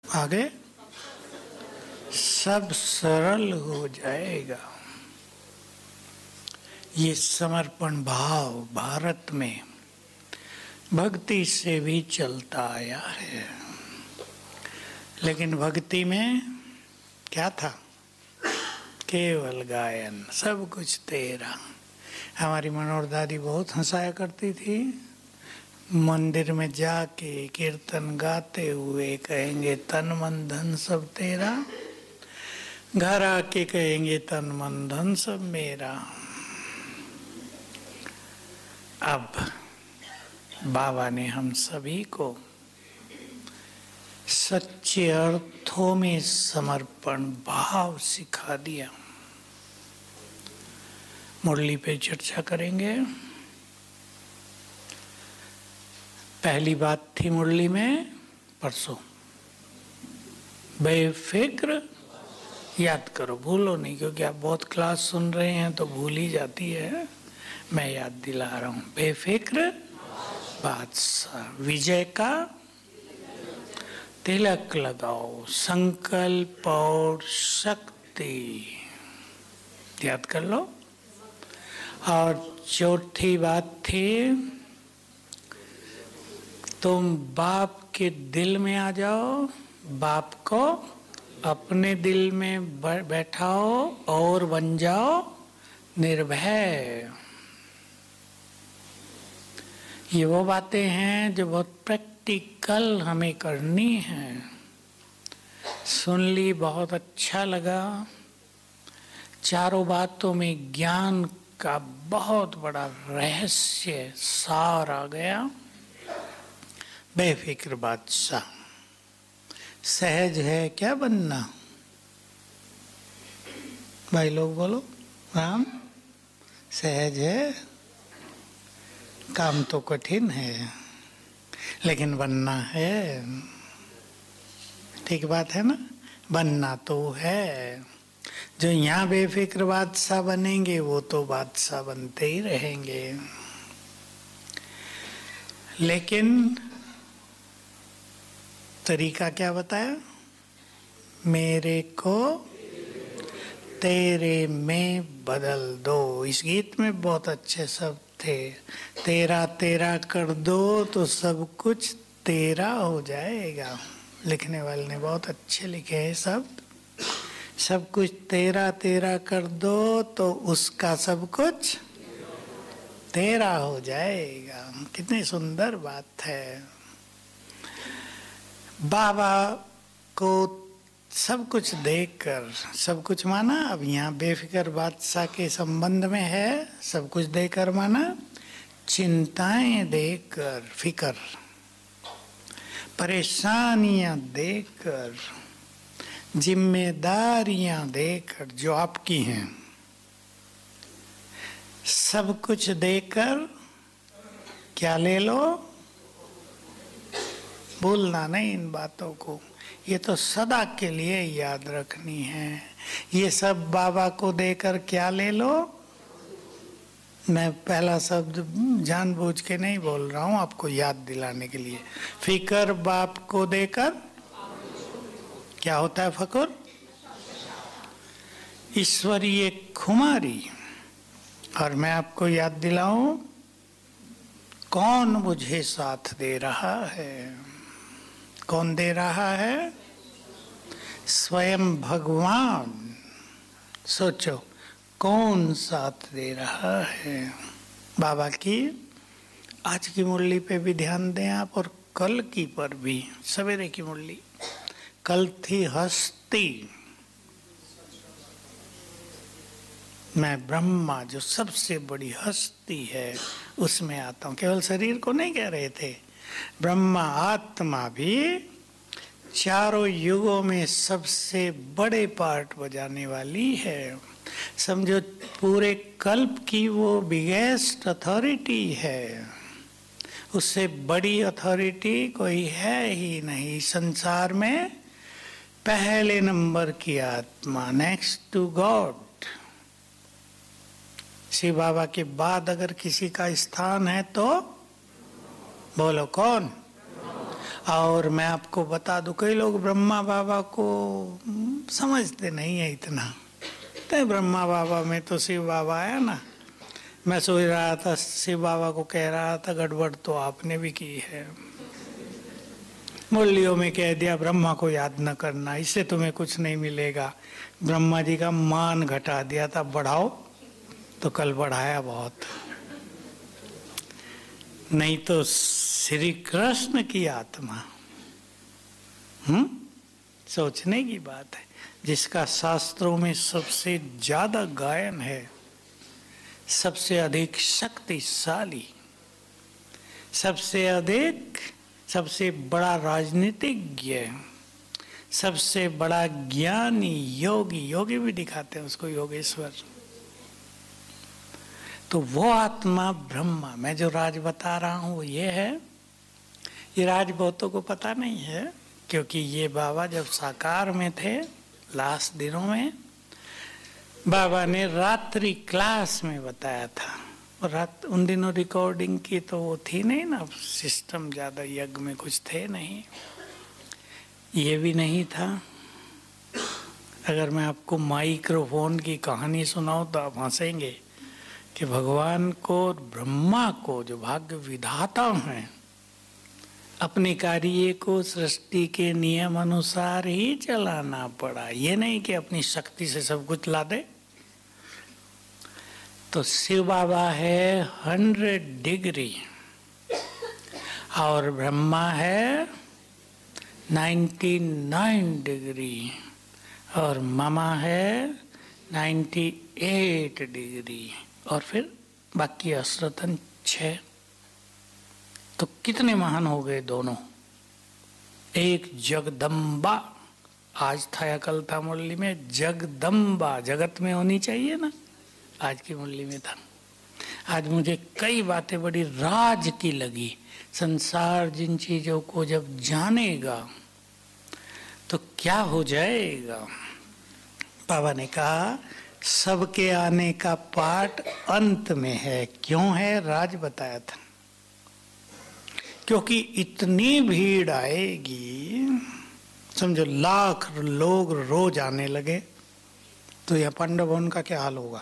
आगे सब सरल हो जाएगा। ये समर्पण भाव भारत में भक्ति से भी चलता आया है, लेकिन भक्ति में क्या था? केवल गायन, सब कुछ तेरा। हमारी मनोहर दादी बहुत हंसाया करती थी। मंदिर में जाके कीर्तन गाते हुए कहेंगे तन मन धन सब तेरा, घर आके कहेंगे तन मन धन सब मेरा। अब बाबा ने हम सभी को सच्चे अर्थों में समर्पण भाव सिखा दिया। मुरली पे चर्चा करेंगे। पहली बात थी मुरली में परसों, बेफिक्र। याद करो, भूलो नहीं, क्योंकि आप बहुत क्लास सुन रहे हैं तो भूल ही जाती है। मैं याद दिला रहा हूं। बेफिक्र बादशाह, विजय का तिलक लगाओ, संकल्प और शक्ति याद कर लो। और चौथी बात थी, तुम बाप के दिल में आ जाओ, बाप को अपने दिल में बैठाओ और बन जाओ निर्भय। ये वो बातें हैं जो बहुत प्रैक्टिकल हमें करनी है। सुन ली, बहुत अच्छा लगा। चारों बातों में ज्ञान का बहुत बड़ा रहस्य सार आ गया। बेफिक्र बादशाह, सहज है क्या बनना? भाई लोग बोलो राम। सहज है, काम तो कठिन है, लेकिन बनना है। ठीक बात है ना? बनना तो है। जो यहाँ बेफिक्र बादशाह बनेंगे वो तो बादशाह बनते ही रहेंगे। लेकिन तरीका क्या बताया? मेरे को तेरे में बदल दो। इस गीत में बहुत अच्छे शब्द थे। तेरा तेरा कर दो तो सब कुछ तेरा हो जाएगा। लिखने वाले ने बहुत अच्छे लिखे हैं शब्द। सब कुछ तेरा तेरा कर दो तो उसका सब कुछ तेरा हो जाएगा। कितनी सुंदर बात है। बाबा को सब कुछ देकर, सब कुछ माना। अब यहाँ बेफिक्र बादशाह के संबंध में है, सब कुछ देकर माना, चिंताएं देकर, फिकर, परेशानियां देकर, जिम्मेदारियां देकर जो आपकी हैं, सब कुछ देकर क्या ले लो? भूलना नहीं इन बातों को। ये तो सदा के लिए याद रखनी है। ये सब बाबा को देकर क्या ले लो? मैं पहला शब्द जानबूझ के नहीं बोल रहा हूं, आपको याद दिलाने के लिए। फिकर बाप को देकर क्या होता है? फकर, ईश्वरीय खुमारी। और मैं आपको याद दिलाऊं, कौन मुझे साथ दे रहा है? कौन दे रहा है? स्वयं भगवान। सोचो कौन साथ दे रहा है? बाबा की आज की मुरली पे भी ध्यान दें आप, और कल की पर भी। सवेरे की मुरली कल थी हस्ती। मैं ब्रह्मा जो सबसे बड़ी हस्ती है उसमें आता हूँ। केवल शरीर को नहीं कह रहे थे, ब्रह्मा आत्मा भी चारों युगों में सबसे बड़े पार्ट बजाने वाली है। समझो पूरे कल्प की वो बिगेस्ट अथॉरिटी है। उससे बड़ी अथॉरिटी कोई है ही नहीं संसार में। पहले नंबर की आत्मा, next to God. Shiv Baba के बाद अगर किसी का स्थान है तो बोलो कौन? और मैं आपको बता दूं, कई लोग ब्रह्मा बाबा को समझते नहीं है इतना। तो ब्रह्मा बाबा में तो शिव बाबा आया ना। मैं सोच रहा था, शिव बाबा को कह रहा था गड़बड़ तो आपने भी की है। मुरलियों में कह दिया ब्रह्मा को याद न करना, इससे तुम्हें कुछ नहीं मिलेगा। ब्रह्मा जी का मान घटा दिया था, बढ़ाओ तो कल बढ़ाया बहुत। नहीं तो श्री कृष्ण की आत्मा, सोचने की बात है, जिसका शास्त्रों में सबसे ज्यादा गायन है, सबसे अधिक शक्तिशाली, सबसे अधिक, सबसे बड़ा राजनीतिज्ञ, सबसे बड़ा ज्ञानी, योगी, योगी भी दिखाते हैं उसको योगेश्वर। तो वो आत्मा ब्रह्मा, मैं जो राज बता रहा हूं वो ये है। ये राज बहुतों को पता नहीं है, क्योंकि ये बाबा जब साकार में थे लास्ट दिनों में, बाबा ने रात्रि क्लास में बताया था। और रात उन दिनों रिकॉर्डिंग की तो वो थी नहीं ना, सिस्टम ज़्यादा यज्ञ में कुछ थे नहीं, ये भी नहीं था। अगर मैं आपको माइक्रोफोन की कहानी सुनाऊं तो आप हंसेंगे कि भगवान को, ब्रह्मा को, जो भाग्य विधाता हैं, अपने कार्य को सृष्टि के नियम अनुसार ही चलाना पड़ा। ये नहीं कि अपनी शक्ति से सब कुछ ला दे। तो शिव बाबा है 100 डिग्री और ब्रह्मा है 99 डिग्री और मामा है 98 डिग्री और फिर बाकी असरतन 6। तो कितने महान हो गए दोनों। एक जगदम्बा, आज था या कल था मुरली में, जगदम्बा जगत में होनी चाहिए ना, आज की मुरली में था। आज मुझे कई बातें बड़ी राज की लगी। संसार जिन चीजों को जब जानेगा तो क्या हो जाएगा। बाबा ने कहा सबके आने का पाठ अंत में है। क्यों है? राज बताया था। क्योंकि इतनी भीड़ आएगी, समझो लाख लोग रोज आने लगे, तो यह पांडव भवन का क्या हाल होगा।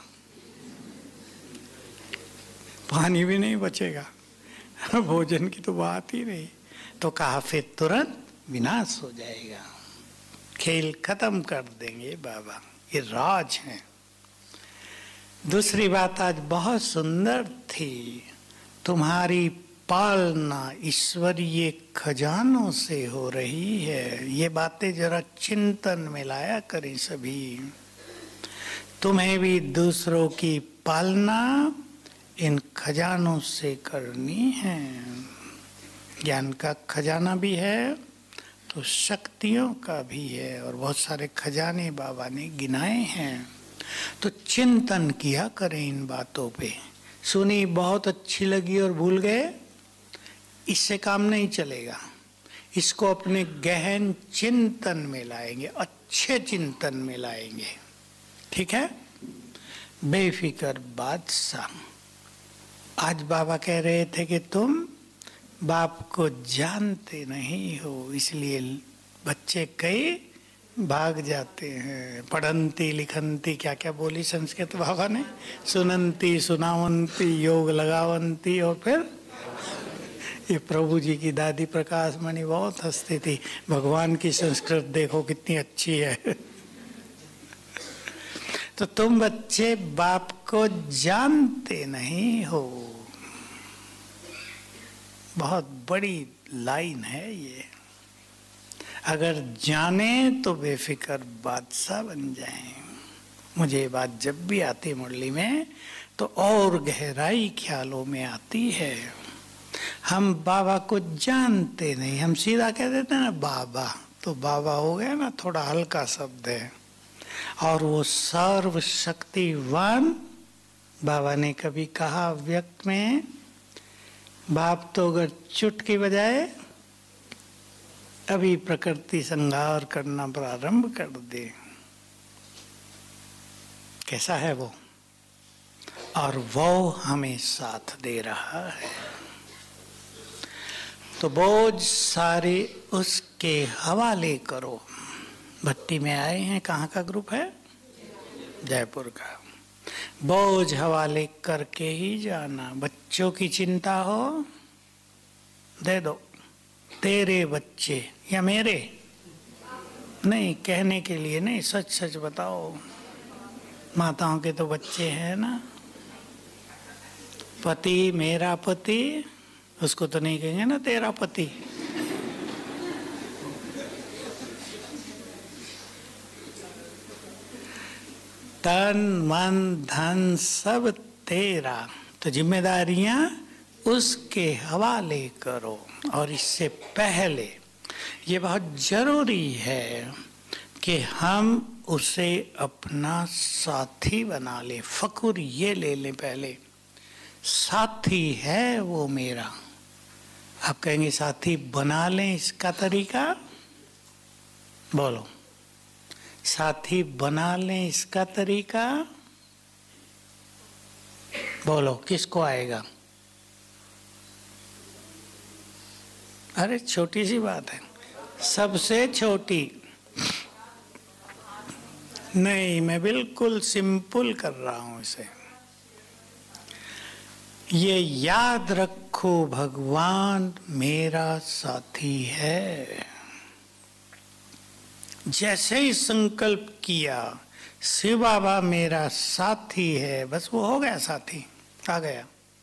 पानी भी नहीं बचेगा, भोजन की तो बात ही नहीं। तो कहा फिर तुरंत विनाश हो जाएगा, खेल खत्म कर देंगे बाबा। ये राज है। दूसरी बात आज बहुत सुंदर थी, तुम्हारी पालना ईश्वरीय खजानों से हो रही है। ये बातें जरा चिंतन में लाया करें सभी। तुम्हें भी दूसरों की पालना इन खजानों से करनी है। ज्ञान का खजाना भी है तो शक्तियों का भी है, और बहुत सारे खजाने बाबा ने गिनाए हैं। तो चिंतन किया करें इन बातों पे। सुनी, बहुत अच्छी लगी और भूल गए, इससे काम नहीं चलेगा। इसको अपने गहन चिंतन में लाएंगे, अच्छे चिंतन में लाएंगे। ठीक है? बेफिक्र बादशाह। आज बाबा कह रहे थे कि तुम बाप को जानते नहीं हो, इसलिए बच्चे कई भाग जाते हैं। पढ़ंती लिखंती क्या क्या बोली संस्कृत बाबा ने, सुनंती सुनावंती योग लगावंती, और फिर ये प्रभु जी की दादी प्रकाश मणि बहुत हंसती थी, भगवान की संस्कृत देखो कितनी अच्छी है। तो तुम बच्चे बाप को जानते नहीं हो। बहुत बड़ी लाइन है ये। अगर जाने तो बेफिक्र बादशाह बन जाएं। मुझे ये बात जब भी आती मुरली में तो और गहराई ख्यालों में आती है। हम बाबा को जानते नहीं, हम सीधा कह देते हैं ना बाबा, तो बाबा हो गया ना, थोड़ा हल्का शब्द है। और वो सर्वशक्तिवान, बाबा ने कभी कहा व्यक्त में, बाप तो अगर चुटकी बजाए अभी प्रकृति संहार करना प्रारंभ कर दे। कैसा है वो? और वो हमें साथ दे रहा है। तो बोझ सारे उसके हवाले करो। भट्टी में आए हैं, कहाँ का ग्रुप है? जयपुर का। बोझ हवाले करके ही जाना। बच्चों की चिंता हो दे दो, तेरे बच्चे या मेरे नहीं, कहने के लिए नहीं, सच सच बताओ। माताओं के तो बच्चे हैं ना। पति मेरा पति, उसको तो नहीं कहेंगे ना तेरा पति। तन मन धन सब तेरा, तो जिम्मेदारियां उसके हवाले करो। और इससे पहले ये बहुत जरूरी है कि हम उसे अपना साथी बना ले। फकुर ये ले लें पहले, साथी है वो मेरा। आप कहेंगे साथी बना लें, इसका तरीका बोलो। साथी बना लें, इसका तरीका बोलो, किसको आएगा? अरे छोटी सी बात है, सबसे छोटी। नहीं, मैं बिल्कुल सिंपल कर रहा हूं इसे। ये याद रखो, भगवान मेरा साथी है। जैसे ही संकल्प किया शिव बाबा मेरा साथी है, बस वो हो गया साथी, आ गया।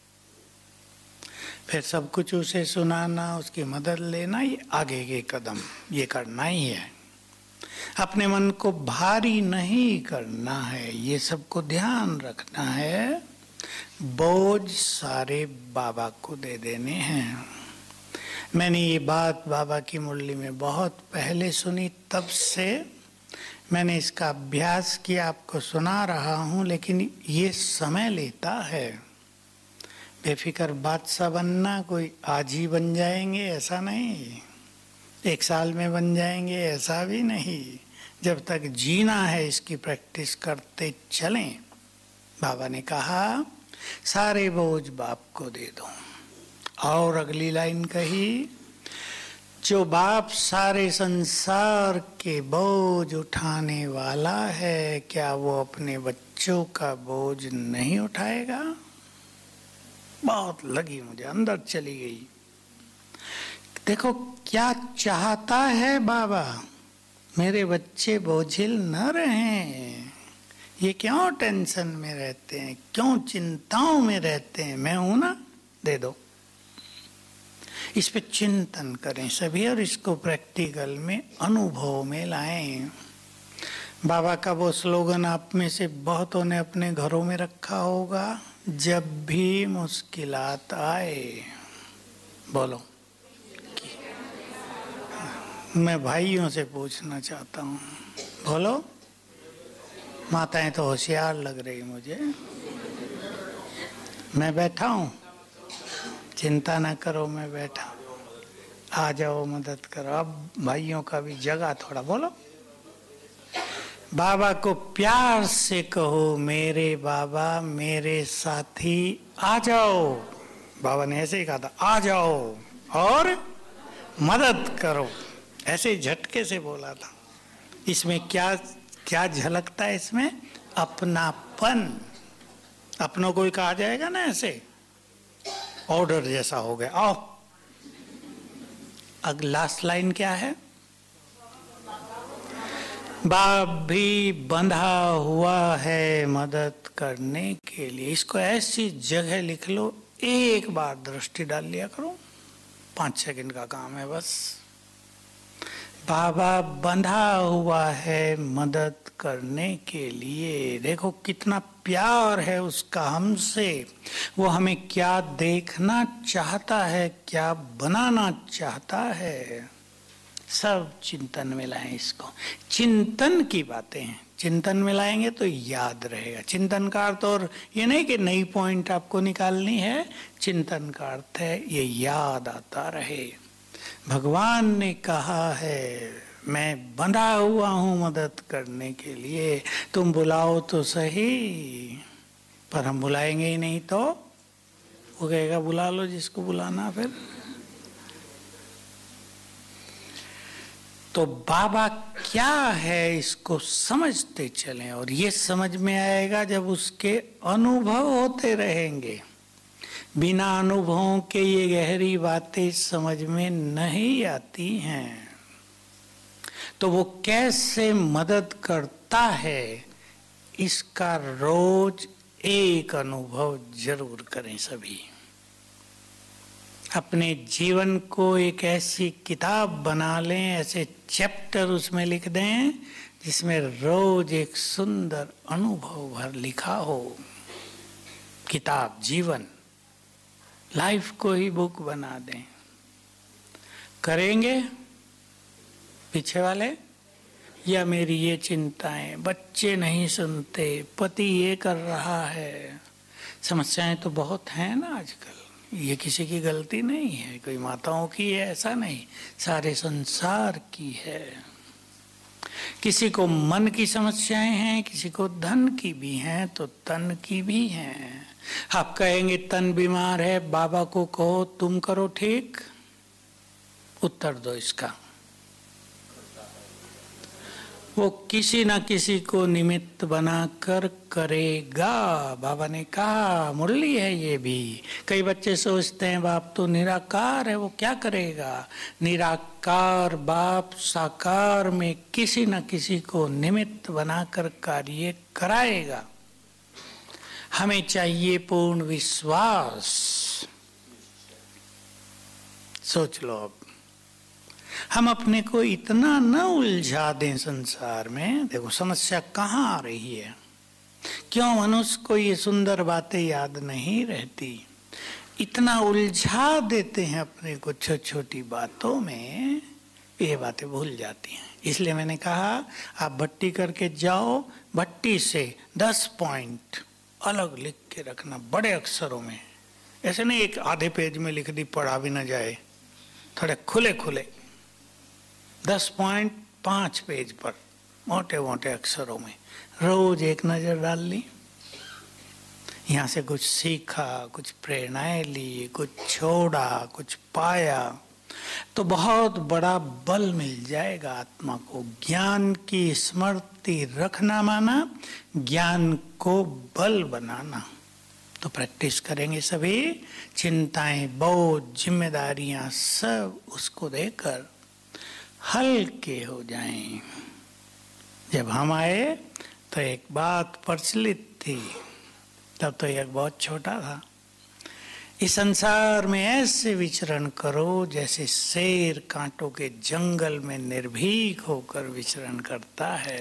फिर सब कुछ उसे सुनाना, उसकी मदद लेना, ये आगे के कदम ये करना ही है। अपने मन को भारी नहीं करना है, ये सबको ध्यान रखना है। बोझ सारे बाबा को दे देने हैं। मैंने ये बात बाबा की मुरली में बहुत पहले सुनी, तब से मैंने इसका अभ्यास किया, आपको सुना रहा हूँ। लेकिन ये समय लेता है। बेफिक्र बादशाह बनना कोई आज ही बन जाएंगे ऐसा नहीं, 1 साल में बन जाएंगे ऐसा भी नहीं। जब तक जीना है इसकी प्रैक्टिस करते चलें। बाबा ने कहा सारे बोझ बाप को दे दो। और अगली लाइन कही, जो बाप सारे संसार के बोझ उठाने वाला है, क्या वो अपने बच्चों का बोझ नहीं उठाएगा? बहुत लगी मुझे, अंदर चली गई। देखो क्या चाहता है बाबा, मेरे बच्चे बोझिल न रहें। ये क्यों टेंशन में रहते हैं, क्यों चिंताओं में रहते हैं? मैं हूं ना, दे दो। इस पे चिंतन करें सभी और इसको प्रैक्टिकल में अनुभव में लाएं। बाबा का वो स्लोगन आप में से बहुतों ने अपने घरों में रखा होगा, जब भी मुश्किलात आए। बोलो। मैं भाइयों से पूछना चाहता हूँ, बोलो। माताएं तो होशियार लग रही मुझे। मैं बैठा हूँ, चिंता ना करो, मैं बैठा। आ जाओ, मदद करो। अब भाइयों का भी जगह थोड़ा बोलो। बाबा को प्यार से कहो, मेरे बाबा मेरे साथी आ जाओ। बाबा ने ऐसे ही कहा था, आ जाओ और मदद करो। ऐसे झटके से बोला था। इसमें क्या क्या झलकता है? इसमें अपनापन। अपनों को ही कहा जाएगा ना, ऐसे ऑर्डर जैसा हो गया, आओ। अब लास्ट लाइन क्या है? बाप भी बंधा हुआ है मदद करने के लिए। इसको ऐसी जगह लिख लो, एक बार दृष्टि डाल लिया करो, 5 सेकंड का काम है बस। बाबा बंधा हुआ है मदद करने के लिए। देखो कितना प्यार है उसका हमसे। वो हमें क्या देखना चाहता है, क्या बनाना चाहता है, सब चिंतन में लाएं इसको। चिंतन की बातें हैं, चिंतन में लाएंगे तो याद रहेगा। चिंतन का अर्थ और ये नहीं कि नई पॉइंट आपको निकालनी है। चिंतन का अर्थ है ये याद आता रहे। भगवान ने कहा है मैं बंधा हुआ हूं मदद करने के लिए, तुम बुलाओ तो सही। पर हम बुलाएंगे ही नहीं तो वो कहेगा बुला लो जिसको बुलाना। फिर तो बाबा क्या है इसको समझते चलें, और ये समझ में आएगा जब उसके अनुभव होते रहेंगे। बिना अनुभवों के ये गहरी बातें समझ में नहीं आती हैं। तो वो कैसे मदद करता है, इसका रोज एक अनुभव जरूर करें सभी। अपने जीवन को एक ऐसी किताब बना लें, ऐसे चैप्टर उसमें लिख दें जिसमें रोज एक सुंदर अनुभव भर लिखा हो। किताब जीवन, लाइफ को ही बुक बना दें। करेंगे पीछे वाले? या मेरी ये चिंताएं, बच्चे नहीं सुनते, पति ये कर रहा है, समस्याएं तो बहुत हैं ना आजकल। ये किसी की गलती नहीं है, कोई माताओं की है ऐसा नहीं, सारे संसार की है। किसी को मन की समस्याएं हैं, किसी को धन की भी हैं, तो तन की भी हैं। आप कहेंगे तन बीमार है, बाबा को कहो तुम करो ठीक, उत्तर दो इसका। वो किसी ना किसी को निमित्त बनाकर करेगा। बाबा ने कहा, मुरली है ये भी। कई बच्चे सोचते हैं बाप तो निराकार है, वो क्या करेगा? निराकार बाप साकार में किसी न किसी को निमित्त बनाकर कार्य कराएगा। हमें चाहिए पूर्ण विश्वास। सोच लो, अब हम अपने को इतना न उलझा दें संसार में। देखो समस्या कहाँ आ रही है, क्यों मनुष्य को ये सुंदर बातें याद नहीं रहती। इतना उलझा देते हैं अपने को छोटी छोटी बातों में, ये बातें भूल जाती हैं। इसलिए मैंने कहा आप भट्टी करके जाओ, भट्टी से 10 पॉइंट अलग लिख के रखना बड़े अक्षरों में। ऐसे नहीं एक आधे पेज में लिख दी, पढ़ा भी ना जाए, थोड़े खुले खुले 10 पॉइंट 5 पेज पर मोटे मोटे अक्षरों में रोज एक नजर डाल ली। यहाँ से कुछ सीखा, कुछ प्रेरणाएं ली, कुछ छोड़ा, कुछ पाया, तो बहुत बड़ा बल मिल जाएगा आत्मा को। ज्ञान की स्मृति रखना माना ज्ञान को बल बनाना। तो प्रैक्टिस करेंगे सभी, चिंताएं, बोझ, जिम्मेदारियां सब उसको देकर हल्के हो जाएं। जब हम आए तो एक बात प्रचलित थी, तब तो एक बहुत छोटा था। इस संसार में ऐसे विचरण करो जैसे शेर कांटों के जंगल में निर्भीक होकर विचरण करता है।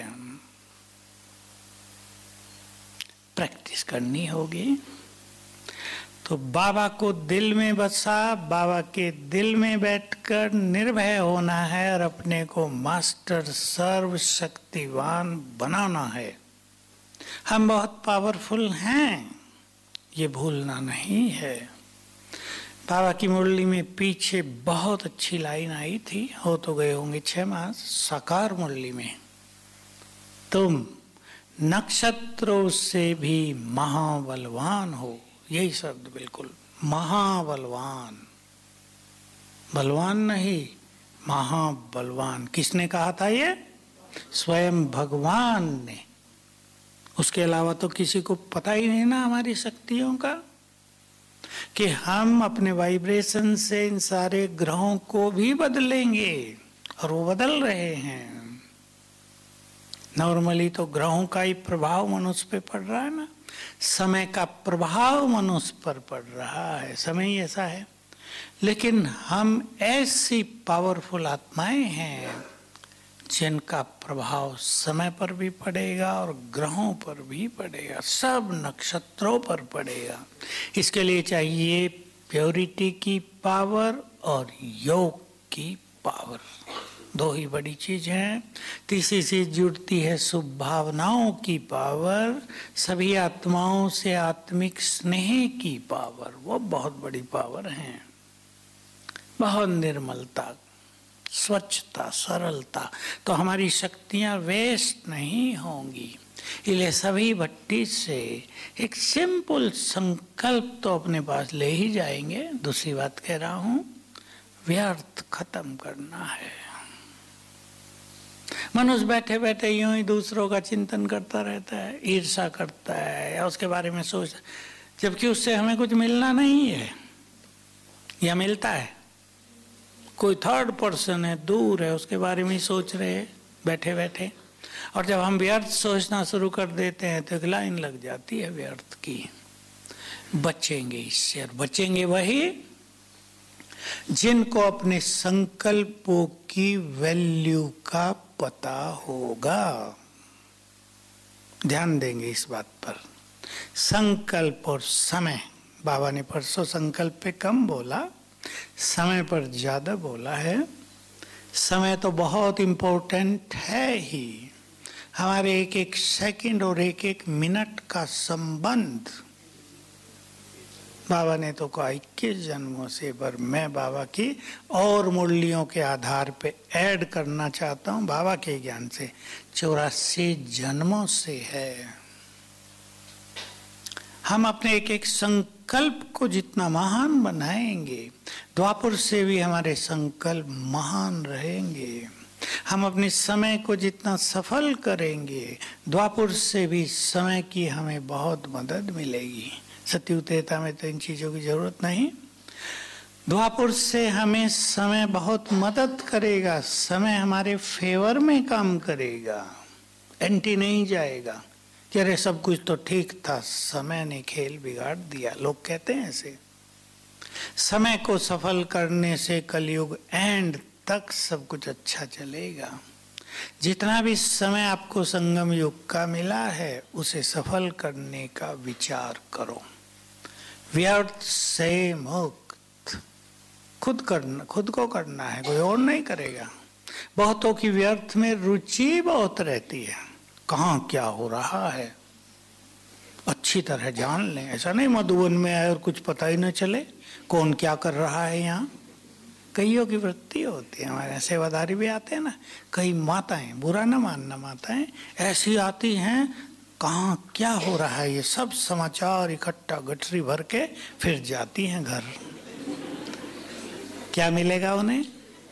प्रैक्टिस करनी होगी। तो बाबा को दिल में बसा, बाबा के दिल में बैठकर निर्भय होना है और अपने को मास्टर सर्वशक्तिवान बनाना है। हम बहुत पावरफुल हैं, ये भूलना नहीं है। बाबा की मुरली में पीछे बहुत अच्छी लाइन आई थी, हो तो गए होंगे 6 मास, साकार मुरली में, तुम नक्षत्रों से भी महाबलवान हो। यही शब्द बिल्कुल, महाबलवान, बलवान नहीं, महाबलवान। किसने कहा था ये? स्वयं भगवान ने। उसके अलावा तो किसी को पता ही नहीं ना हमारी शक्तियों का, कि हम अपने वाइब्रेशन से इन सारे ग्रहों को भी बदलेंगे, और वो बदल रहे हैं। नॉर्मली तो ग्रहों का ही प्रभाव मनुष्य पे पड़ रहा है ना, समय का प्रभाव मनुष्य पर पड़ रहा है, समय ही ऐसा है। लेकिन हम ऐसी पावरफुल आत्माएं हैं जिनका प्रभाव समय पर भी पड़ेगा और ग्रहों पर भी पड़ेगा, सब नक्षत्रों पर पड़ेगा। इसके लिए चाहिए प्योरिटी की पावर और योग की पावर, 2 ही बड़ी चीज हैं। तीसरी चीज जुड़ती है शुभ भावनाओं की पावर, सभी आत्माओं से आत्मिक स्नेह की पावर, वो बहुत बड़ी पावर है। बहुत निर्मलता, स्वच्छता, सरलता, तो हमारी शक्तियां वेस्ट नहीं होंगी। इसलिए सभी भट्टी से एक सिंपल संकल्प तो अपने पास ले ही जाएंगे। दूसरी बात कह रहा हूं, व्यर्थ खत्म करना है। मनुष्य बैठे बैठे यूं ही दूसरों का चिंतन करता रहता है, ईर्ष्या करता है या उसके बारे में सोचता, जबकि उससे हमें कुछ मिलना नहीं है या मिलता है। कोई थर्ड पर्सन है, दूर है, उसके बारे में ही सोच रहे हैं बैठे बैठे। और जब हम व्यर्थ सोचना शुरू कर देते हैं तो एक लाइन लग जाती है व्यर्थ की। बचेंगे इससे, और बचेंगे वही जिनको अपने संकल्पों की वैल्यू का पता होगा। ध्यान देंगे इस बात पर। संकल्प और समय, बाबा ने परसों संकल्प पे कम बोला, समय पर ज्यादा बोला है। समय तो बहुत इम्पोर्टेंट है ही। हमारे एक एक सेकंड और एक एक मिनट का संबंध, बाबा ने तो कहा 21 जन्मों से, पर मैं बाबा की और मूल्यों के आधार पे ऐड करना चाहता हूँ बाबा के ज्ञान से, 84 जन्मों से है। हम अपने एक एक संकल्प को जितना महान बनाएंगे, द्वापर से भी हमारे संकल्प महान रहेंगे। हम अपने समय को जितना सफल करेंगे, द्वापर से भी समय की हमें बहुत मदद मिलेगी। सतयुग त्रेता में तो इन चीजों की जरूरत नहीं। द्वापर से हमें समय बहुत मदद करेगा, समय हमारे फेवर में काम करेगा, एंटी नहीं जाएगा कि अरे सब कुछ तो ठीक था, समय ने खेल बिगाड़ दिया। लोग कहते हैं ऐसे। समय को सफल करने से कलयुग एंड तक सब कुछ अच्छा चलेगा। जितना भी समय आपको संगम युग का मिला है, उसे सफल करने का विचार करो। व्यर्थ से मुक्त खुद को करना है, कोई और नहीं करेगा। बहुतों की व्यर्थ में रुचि बहुत रहती है, कहाँ क्या हो रहा है अच्छी तरह जान लें। ऐसा नहीं मधुबन में आए और कुछ पता ही न चले कौन क्या कर रहा है। यहाँ कईयों की वृत्ति होती है, हमारे सेवादारी भी आते हैं ना, कई माताएं, बुरा न मानना, माताएं ऐसी आती हैं, कहाँ क्या हो रहा है ये सब समाचार इकट्ठा गठरी भर के फिर जाती हैं घर। क्या मिलेगा उन्हें?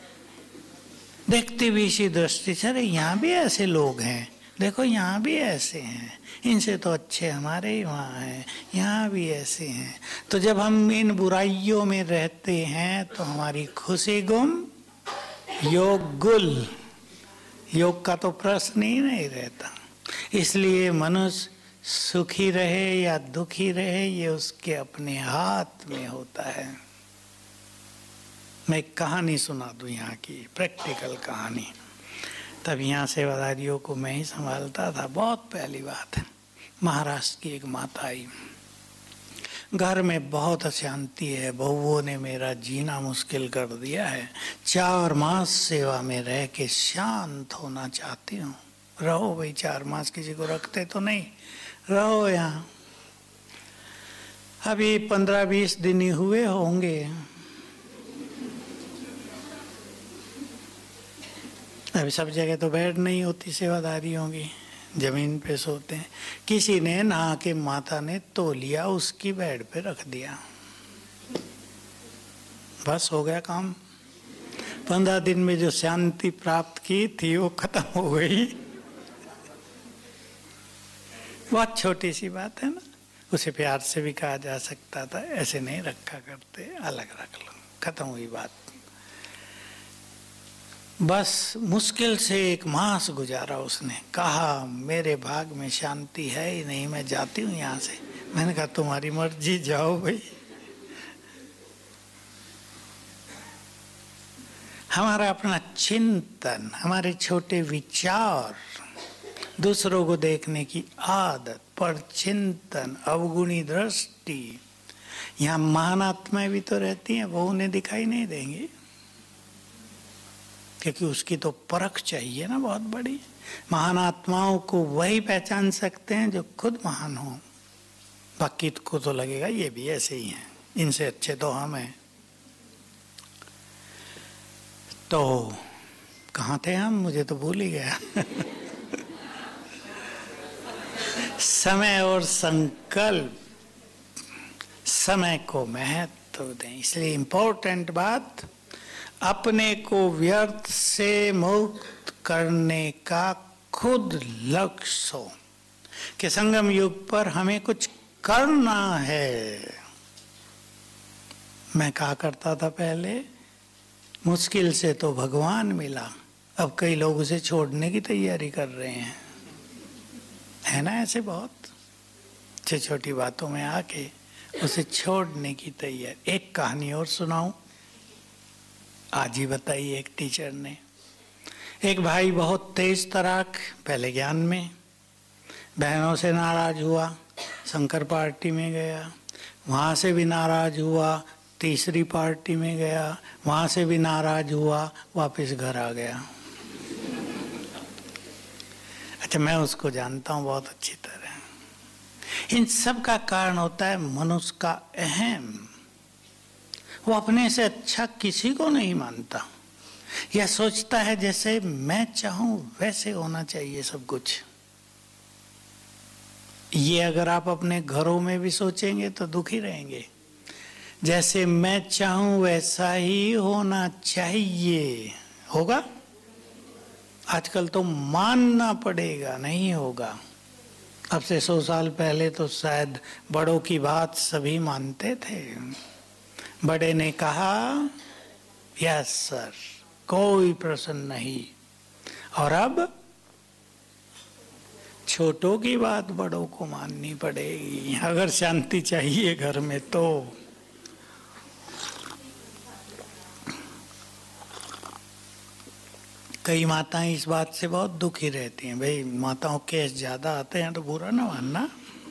देखती भी इसी दृष्टि से, अरे यहाँ भी ऐसे लोग हैं, देखो यहाँ भी ऐसे हैं, इनसे तो अच्छे हमारे ही वहाँ हैं, यहाँ भी ऐसे हैं। तो जब हम इन बुराइयों में रहते हैं तो हमारी खुशी गुम, योग गुल, योग का तो प्रश्न ही नहीं रहता। इसलिए मनुष्य सुखी रहे या दुखी रहे, ये उसके अपने हाथ में होता है। मैं एक कहानी सुना दूं यहाँ की, प्रैक्टिकल कहानी। तब यहाँ सेवादारियों को मैं ही संभालता था, बहुत पहली बात है। महाराष्ट्र की एक माता आई, घर में बहुत अशांति है, बहुओं ने मेरा जीना मुश्किल कर दिया है, 4 मास सेवा में रह के शांत होना चाहती हूँ। रहो भाई 4 मास, किसी को रखते तो नहीं, रहो यहाँ। अभी 15-20 दिन ही हुए होंगे। अभी सब जगह तो बेड नहीं होती सेवादारियों की, जमीन पे सोते हैं। किसी ने नहा के माता ने तौलिया उसकी बेड पे रख दिया, बस हो गया काम। 15 दिन में जो शांति प्राप्त की थी वो खत्म हो गई। बहुत छोटी सी बात है ना, उसे प्यार से भी कहा जा सकता था, ऐसे नहीं रखा करते, अलग रख लो, खत्म हुई बात। बस मुश्किल से 1 मास गुजारा। उसने कहा मेरे भाग में शांति है ही नहीं, मैं जाती हूँ यहाँ से। मैंने कहा तुम्हारी मर्जी, जाओ भाई। हमारा अपना चिंतन, हमारे छोटे विचार, दूसरों को देखने की आदत, पर चिंतन, अवगुणी दृष्टि। यहाँ महान आत्माएं भी तो रहती हैं, वो उन्हें दिखाई नहीं देंगी, क्योंकि उसकी तो परख चाहिए ना बहुत बड़ी। महान आत्माओं को वही पहचान सकते हैं जो खुद महान हो, बाकी को तो लगेगा ये भी ऐसे ही हैं, इनसे अच्छे तो हम हैं। तो कहाँ थे हम, मुझे तो भूल ही गया। समय और संकल्प, समय को महत्व दें। इसलिए इम्पोर्टेंट बात, अपने को व्यर्थ से मुक्त करने का खुद लक्ष्य हो कि संगम युग पर हमें कुछ करना है। मैं कहा करता था पहले, मुश्किल से तो भगवान मिला, अब कई लोग उसे छोड़ने की तैयारी कर रहे हैं, है ना? ऐसे बहुत छोटी छोटी बातों में आके उसे छोड़ने की तैयारी। एक कहानी और सुनाऊं, आज ही बताई एक टीचर ने। एक भाई बहुत तेज तराक, पहले ज्ञान में, बहनों से नाराज हुआ, शंकर पार्टी में गया, वहाँ से भी नाराज हुआ, तीसरी पार्टी में गया, वहाँ से भी नाराज हुआ, वापस घर आ गया। अच्छा, मैं उसको जानता हूँ बहुत अच्छी तरह। इन सब का कारण होता है मनुष्य का अहम। वो अपने से अच्छा किसी को नहीं मानता, यह सोचता है जैसे मैं चाहूं वैसे होना चाहिए सब कुछ। ये अगर आप अपने घरों में भी सोचेंगे तो दुखी रहेंगे। जैसे मैं चाहूं वैसा ही होना चाहिए, होगा? आजकल तो मानना पड़ेगा, नहीं होगा। अब से 100 साल पहले तो शायद बड़ों की बात सभी मानते थे। बड़े ने कहा यस सर, कोई प्रश्न नहीं। और अब छोटों की बात बड़ों को माननी पड़ेगी अगर शांति चाहिए घर में तो। कई माताएं इस बात से बहुत दुखी रहती हैं, भाई माताओं केस ज्यादा आते हैं तो बुरा ना मानना।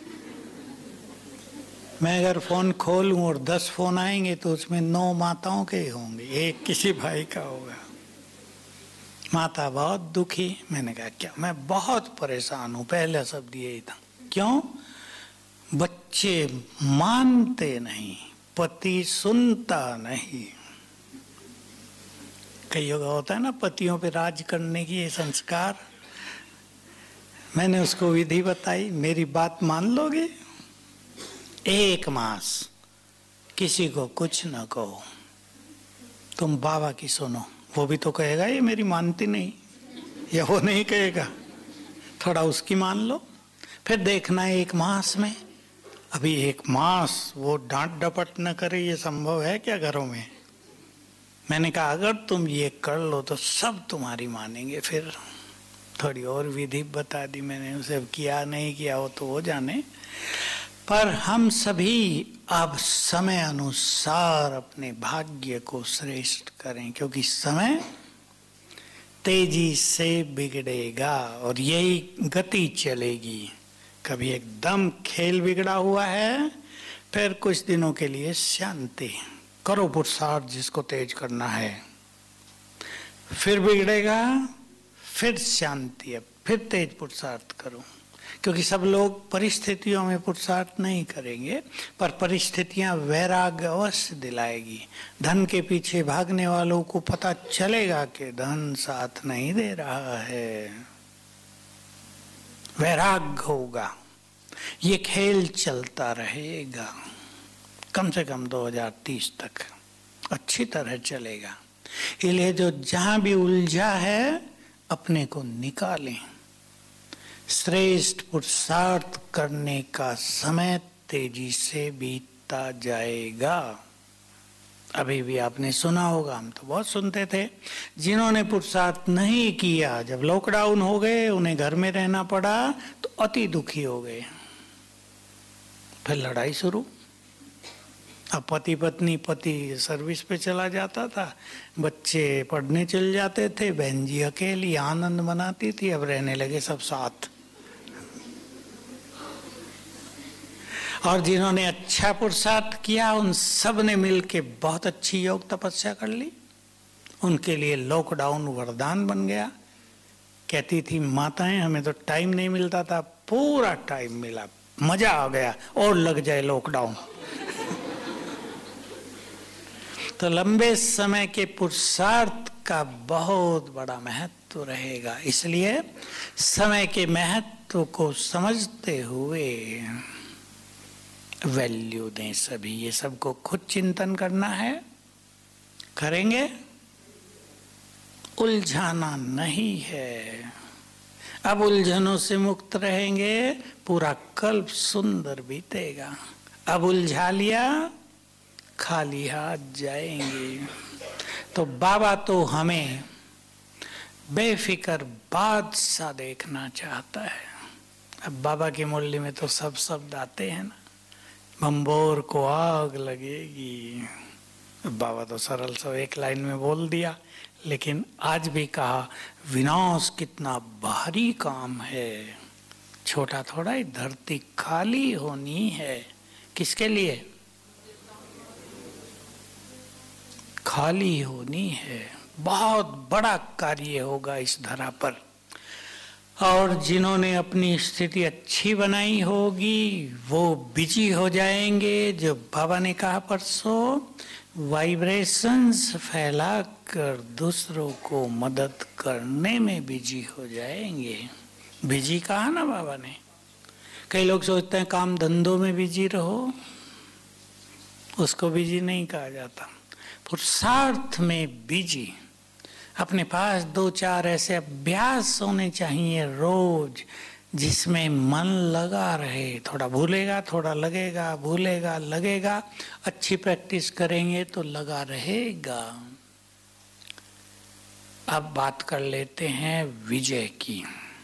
मैं अगर फोन खोलूं और 10 फोन आएंगे तो उसमें 9 माताओं के ही होंगे, एक किसी भाई का होगा। माता बहुत दुखी। मैंने कहा क्या? मैं बहुत परेशान हूं। पहला शब्द यही था। क्यों? बच्चे मानते नहीं, पति सुनता नहीं। कई जगह होता है ना पतियों पे राज करने की ये संस्कार। मैंने उसको विधि बताई, मेरी बात मान लोगे? 1 मास किसी को कुछ न कहो, तुम बाबा की सुनो। वो भी तो कहेगा ये मेरी मानती नहीं, या वो नहीं कहेगा, थोड़ा उसकी मान लो। फिर देखना 1 मास में, अभी 1 मास वो डांट डपट न करे, ये संभव है क्या घरों में? मैंने कहा अगर तुम ये कर लो तो सब तुम्हारी मानेंगे। फिर थोड़ी और विधि बता दी मैंने उसे, अब किया नहीं किया हो तो वो जाने। पर हम सभी अब समय अनुसार अपने भाग्य को श्रेष्ठ करें, क्योंकि समय तेजी से बिगड़ेगा और यही गति चलेगी। कभी एकदम खेल बिगड़ा हुआ है, फिर कुछ दिनों के लिए शांति, करो पुरुषार्थ जिसको तेज करना है, फिर बिगड़ेगा, फिर शांति है, फिर तेज पुरुषार्थ करो। क्योंकि सब लोग परिस्थितियों में पुरुषार्थ नहीं करेंगे, पर परिस्थितियां वैराग्य अवश्य दिलाएगी। धन के पीछे भागने वालों को पता चलेगा कि धन साथ नहीं दे रहा है, वैराग्य होगा। ये खेल चलता रहेगा कम से कम 2030 तक, अच्छी तरह चलेगा। इसलिए जो जहां भी उलझा है अपने को निकालें। श्रेष्ठ पुरुषार्थ करने का समय तेजी से बीतता जाएगा। अभी भी आपने सुना होगा, हम तो बहुत सुनते थे, जिन्होंने पुरुषार्थ नहीं किया, जब लॉकडाउन हो गए, उन्हें घर में रहना पड़ा तो अति दुखी हो गए। फिर लड़ाई शुरू। अब पति पत्नी, पति सर्विस पे चला जाता था, बच्चे पढ़ने चले जाते थे, बहन जी अकेली आनंद मनाती थी। अब रहने लगे सब साथ। और जिन्होंने अच्छा पुरुषार्थ किया उन सब ने मिलके बहुत अच्छी योग तपस्या कर ली। उनके लिए लॉकडाउन वरदान बन गया। कहती थी माताएं हमें तो टाइम नहीं मिलता था, पूरा टाइम मिला, मजा आ गया, और लग जाए लॉकडाउन। तो लंबे समय के पुरुषार्थ का बहुत बड़ा महत्व रहेगा। इसलिए समय के महत्व को समझते हुए वैल्यू दें सभी। ये सबको खुद चिंतन करना है, करेंगे उलझाना नहीं है। अब उलझनों से मुक्त रहेंगे, पूरा कल्प सुंदर बीतेगा। अब उलझा लिया, खाली हाथ जाएंगे। तो बाबा तो हमें बेफिक्र बादशाह देखना चाहता है। अब बाबा की मुरली में तो सब शब्द आते हैं ना, बम्बोर को आग लगेगी। बाबा तो सरल सा एक लाइन में बोल दिया, लेकिन आज भी कहा विनाश कितना भारी काम है। छोटा थोड़ा ही, धरती खाली होनी है। किसके लिए? खाली होनी है। बहुत बड़ा कार्य होगा इस धरा पर। और जिन्होंने अपनी स्थिति अच्छी बनाई होगी वो बिजी हो जाएंगे। जो बाबा ने कहा परसों, वाइब्रेशंस फैलाकर दूसरों को मदद करने में बिजी हो जाएंगे। बिजी कहा ना बाबा ने। कई लोग सोचते हैं काम धंधों में बिजी रहो, उसको बिजी नहीं कहा जाता। पुरुषार्थ में बिजी। अपने पास 2-4 ऐसे अभ्यास होने चाहिए रोज, जिसमें मन लगा रहे। थोड़ा भूलेगा, थोड़ा लगेगा, भूलेगा, लगेगा। अच्छी प्रैक्टिस करेंगे तो लगा रहेगा। अब बात कर लेते हैं विजय की।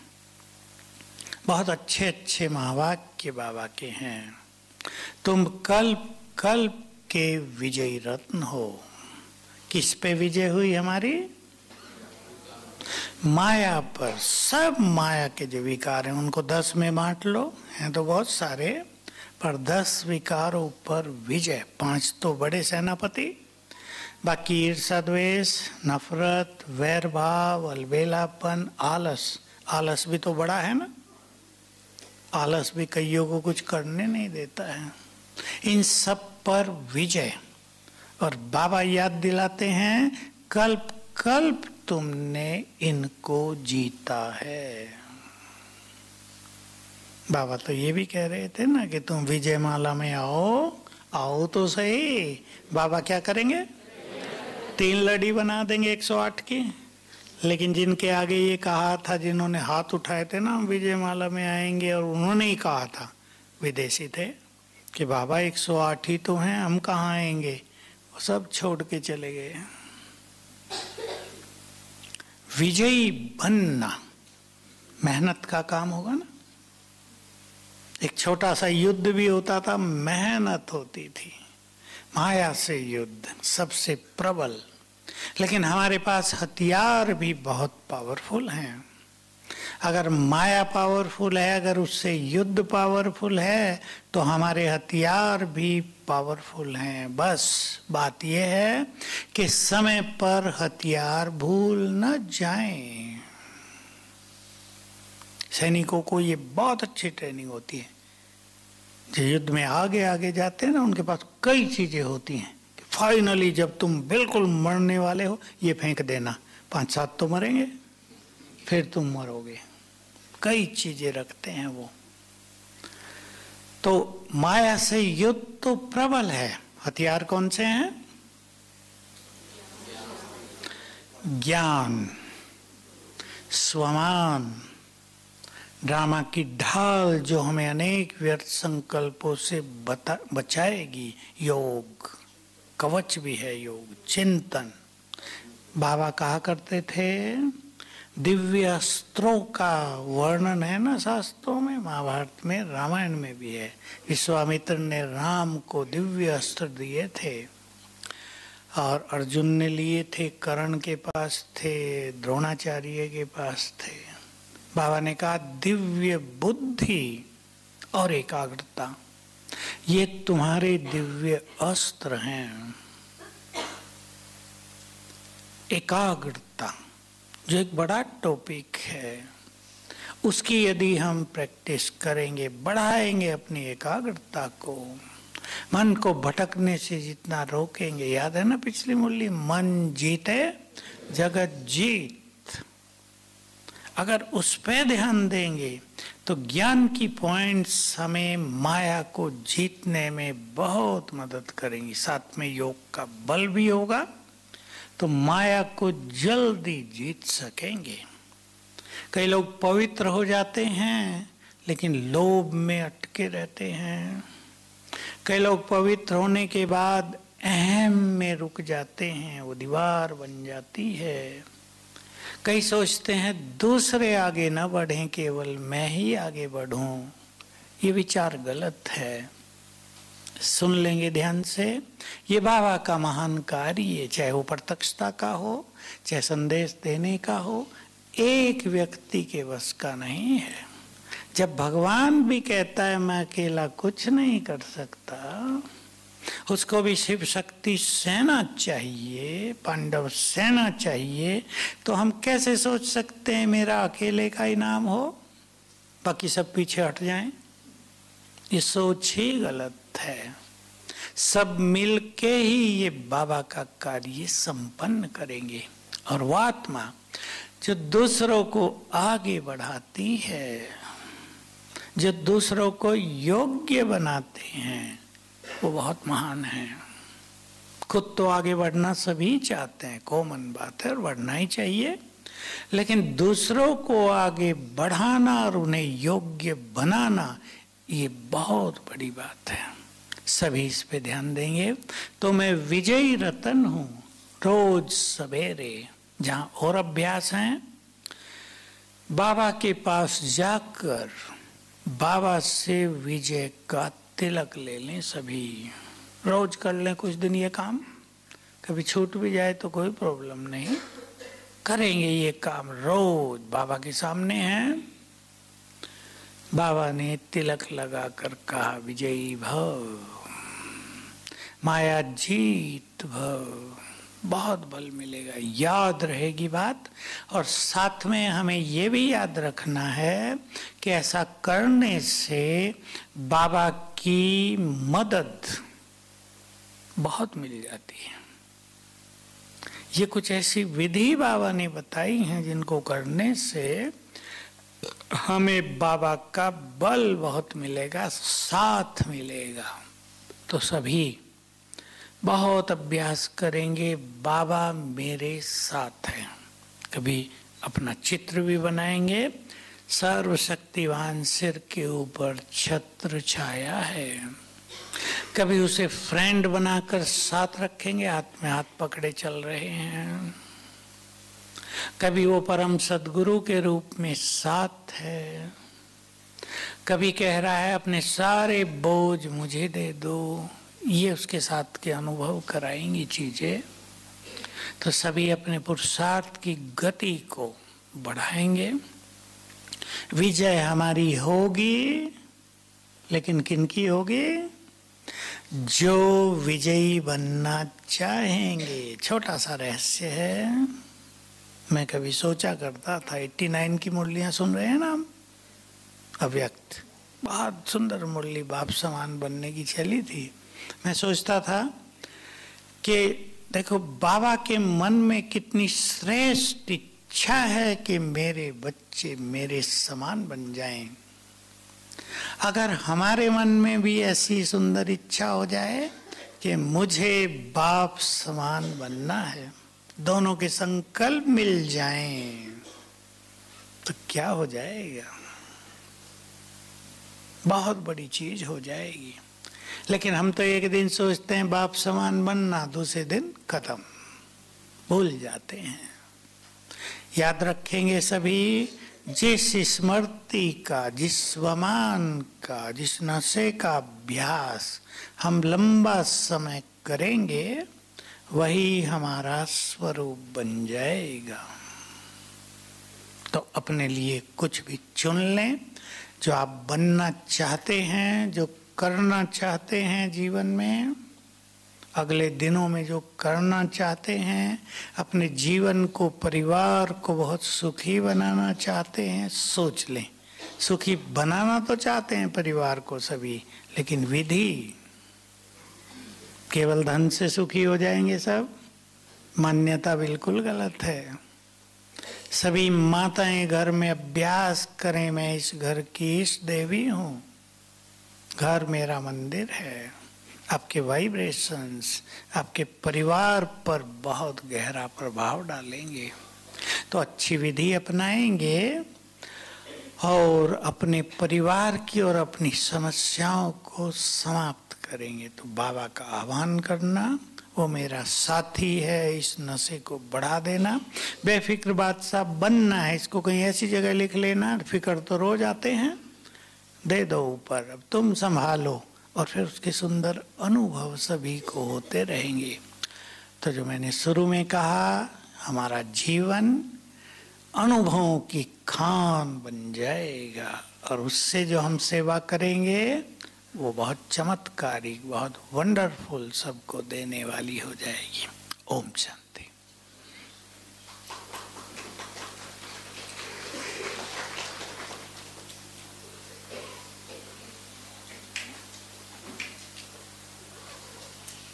बहुत अच्छे अच्छे महावाक्य बाबा के हैं। तुम कल्प कल्प के विजयी रत्न हो। किस पे विजय हुई हमारी? माया पर। सब माया के जो विकार हैं उनको 10 में बांट लो, हैं तो बहुत सारे, पर 10 विकारों पर विजय। 5 तो बड़े सेनापति, बाकी ईर्ष्या, द्वेष, नफरत, वैर भाव, अलबेलापन, आलस। आलस भी तो बड़ा है ना। आलस भी कईयों को कुछ करने नहीं देता है। इन सब पर विजय। और बाबा याद दिलाते हैं, कल्प कल्प तुमने इनको जीता है। बाबा तो ये भी कह रहे थे ना कि तुम विजय माला में आओ, आओ तो सही। बाबा क्या करेंगे? 3 लड़ी बना देंगे 108 की। लेकिन जिनके आगे ये कहा था, जिन्होंने हाथ उठाए थे ना, हम विजय माला में आएंगे, और उन्होंने ही कहा था, विदेशी थे, कि बाबा 108 ही तो हैं, हम कहाँ आएंगे। वो सब छोड़ के चले गए। विजयी बनना मेहनत का काम होगा ना। एक छोटा सा युद्ध भी होता था, मेहनत होती थी। माया से युद्ध सबसे प्रबल। लेकिन हमारे पास हथियार भी बहुत पावरफुल हैं। अगर माया पावरफुल है, अगर उससे युद्ध पावरफुल है, तो हमारे हथियार भी पावरफुल हैं। बस बात यह है कि समय पर हथियार भूल न जाएं। सैनिकों को ये बहुत अच्छी ट्रेनिंग होती है। जो युद्ध में आगे आगे जाते हैं ना, उनके पास कई चीजें होती हैं कि फाइनली जब तुम बिल्कुल मरने वाले हो, ये फेंक देना। 5-7 तो मरेंगे, फिर तुम मरोगे। कई चीजें रखते हैं वो। तो माया से युद्ध तो प्रबल है। हथियार कौन से हैं? ज्ञान, स्वमान, ड्रामा की ढाल जो हमें अनेक व्यर्थ संकल्पों से बचाएगी। योग, कवच भी है योग, चिंतन। बाबा कहा करते थे, दिव्य अस्त्रों का वर्णन है ना शास्त्रों में, महाभारत में, रामायण में भी है। विश्वामित्र ने राम को दिव्य अस्त्र दिए थे, और अर्जुन ने लिए थे, कर्ण के पास थे, द्रोणाचार्य के पास थे। बाबा ने कहा दिव्य बुद्धि और एकाग्रता, ये तुम्हारे दिव्य अस्त्र हैं। एकाग्रता जो एक बड़ा टॉपिक है, उसकी यदि हम प्रैक्टिस करेंगे, बढ़ाएंगे अपनी एकाग्रता को, मन को भटकने से जितना रोकेंगे। याद है ना पिछली मुरली, मन जीते जगत जीत। अगर उस पे ध्यान देंगे तो ज्ञान की पॉइंट्स हमें माया को जीतने में बहुत मदद करेंगी। साथ में योग का बल भी होगा, तो माया को जल्दी जीत सकेंगे। कई लोग पवित्र हो जाते हैं लेकिन लोभ में अटके रहते हैं। कई लोग पवित्र होने के बाद अहम में रुक जाते हैं, वो दीवार बन जाती है। कई सोचते हैं दूसरे आगे न बढ़ें, केवल मैं ही आगे बढ़ूं। ये विचार गलत है। सुन लेंगे ध्यान से, ये बाबा का महान कार्य है, चाहे वो प्रत्यक्षता का हो, चाहे संदेश देने का हो, एक व्यक्ति के बस का नहीं है। जब भगवान भी कहता है मैं अकेला कुछ नहीं कर सकता, उसको भी शिव शक्ति सेना चाहिए, पांडव सेना चाहिए, तो हम कैसे सोच सकते हैं मेरा अकेले का इनाम हो, बाकी सब पीछे हट जाएं? ये सोच ही गलत है। सब मिलके ही ये बाबा का कार्य संपन्न करेंगे। और वो आत्मा जो दूसरों को आगे बढ़ाती है, जो दूसरों को योग्य बनाते हैं, वो बहुत महान है। खुद तो आगे बढ़ना सभी चाहते हैं, कॉमन बात है और बढ़ना ही चाहिए, लेकिन दूसरों को आगे बढ़ाना और उन्हें योग्य बनाना, ये बहुत बड़ी बात है। सभी इस पे ध्यान देंगे तो मैं विजयी रतन हूँ। रोज सवेरे जहाँ और अभ्यास हैं, बाबा के पास जाकर बाबा से विजय का तिलक ले लें। सभी रोज कर लें कुछ दिन ये काम, कभी छूट भी जाए तो कोई प्रॉब्लम नहीं, करेंगे ये काम रोज। बाबा के सामने हैं, बाबा ने तिलक लगाकर कहा विजयी भव, माया जीत भव। बहुत बल मिलेगा, याद रहेगी बात। और साथ में हमें ये भी याद रखना है कि ऐसा करने से बाबा की मदद बहुत मिल जाती है। ये कुछ ऐसी विधि बाबा ने बताई हैं जिनको करने से हमें बाबा का बल बहुत मिलेगा, साथ मिलेगा। तो सभी बहुत अभ्यास करेंगे, बाबा मेरे साथ है। कभी अपना चित्र भी बनाएंगे, सर्वशक्तिवान सिर के ऊपर छत्र छाया है। कभी उसे फ्रेंड बनाकर साथ रखेंगे, हाथ में हाथ पकड़े चल रहे हैं। कभी वो परम सद्गुरु के रूप में साथ है। कभी कह रहा है अपने सारे बोझ मुझे दे दो। ये उसके साथ के अनुभव कराएंगी चीजें। तो सभी अपने पुरुषार्थ की गति को बढ़ाएंगे। विजय हमारी होगी, लेकिन किनकी होगी? जो विजयी बनना चाहेंगे। छोटा सा रहस्य है, मैं कभी सोचा करता था, 89 की मुरलियां सुन रहे हैं ना हम, अव्यक्त, बहुत सुंदर मुरली, बाप समान बनने की चली थी। मैं सोचता था कि देखो बाबा के मन में कितनी श्रेष्ठ इच्छा है कि मेरे बच्चे मेरे समान बन जाएं। अगर हमारे मन में भी ऐसी सुंदर इच्छा हो जाए कि मुझे बाप समान बनना है, दोनों के संकल्प मिल जाएं, तो क्या हो जाएगा? बहुत बड़ी चीज हो जाएगी। लेकिन हम तो एक दिन सोचते हैं बाप समान बनना, दूसरे दिन खत्म, भूल जाते हैं। याद रखेंगे सभी, जिस स्मृति का, जिस स्वमान का, जिस नशे का अभ्यास हम लंबा समय करेंगे, वही हमारा स्वरूप बन जाएगा। तो अपने लिए कुछ भी चुन लें, जो आप बनना चाहते हैं, जो करना चाहते हैं जीवन में, अगले दिनों में जो करना चाहते हैं, अपने जीवन को, परिवार को बहुत सुखी बनाना चाहते हैं, सोच लें। सुखी बनाना तो चाहते हैं परिवार को सभी, लेकिन विधि, केवल धन से सुखी हो जाएंगे सब, मान्यता बिल्कुल गलत है। सभी माताएं घर में अभ्यास करें, मैं इस घर की इष्ट देवी हूँ, घर मेरा मंदिर है। आपके वाइब्रेशंस आपके परिवार पर बहुत गहरा प्रभाव डालेंगे। तो अच्छी विधि अपनाएंगे और अपने परिवार की और अपनी समस्याओं को समाप्त करेंगे। तो बाबा का आह्वान करना, वो मेरा साथी है, इस नशे को बढ़ा देना। बेफिक्र बादशाह बनना है, इसको कहीं ऐसी जगह लिख लेना, फिक्र तो रोज आते हैं, दे दो ऊपर, अब तुम संभालो, और फिर उसके सुंदर अनुभव सभी को होते रहेंगे। तो जो मैंने शुरू में कहा, हमारा जीवन अनुभवों की खान बन जाएगा और उससे जो हम सेवा करेंगे वो बहुत चमत्कारिक, बहुत वंडरफुल सबको देने वाली हो जाएगी। ओम शांति।